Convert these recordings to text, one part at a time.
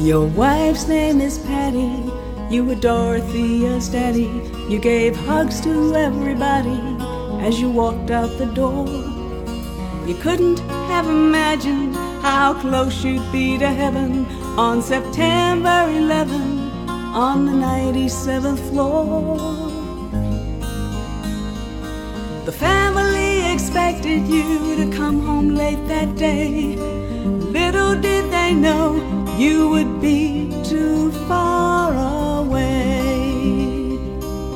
Your wife's name is Patty. You were Dorothea's daddy. You gave hugs to everybody as you walked out the door. You couldn't have imagined how close you'd be to heaven on September 11, on the 97th floor. The family expected you to come home late that day. Little did they know you would be too far away.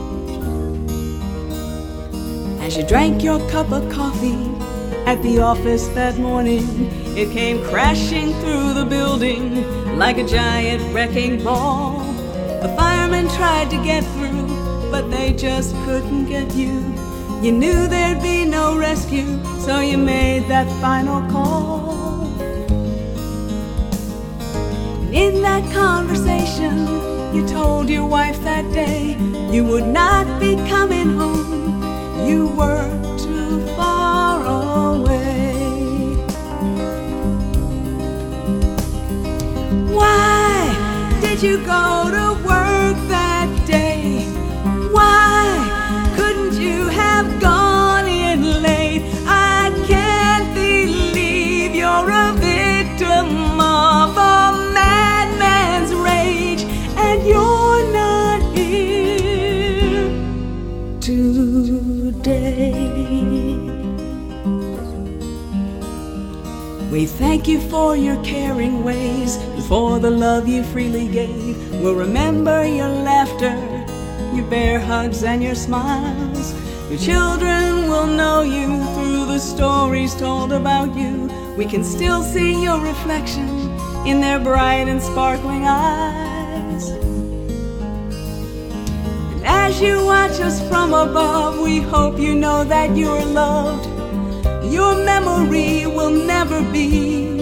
As you drank your cup of coffee at the office that morning, it came crashing through the building like a giant wrecking ball. The firemen tried to get through, but they just couldn't get you. You knew there'd be no rescue, so you made that final call. In that conversation, you told your wife that day you would not be coming home. You were too far away. Why did you go to work that day? Why couldn't you have gone in late? I can't believe you're a victim of a madman's rage, and you're not here today. We thank you for your caring ways and for the love you freely gave. We'll remember your laughter, your bear hugs and your smiles. Your children will know you through the stories told about you. We can still see your reflection in their bright and sparkling eyes. And as you watch us from above, we hope you know that you're loved. Your memory will never be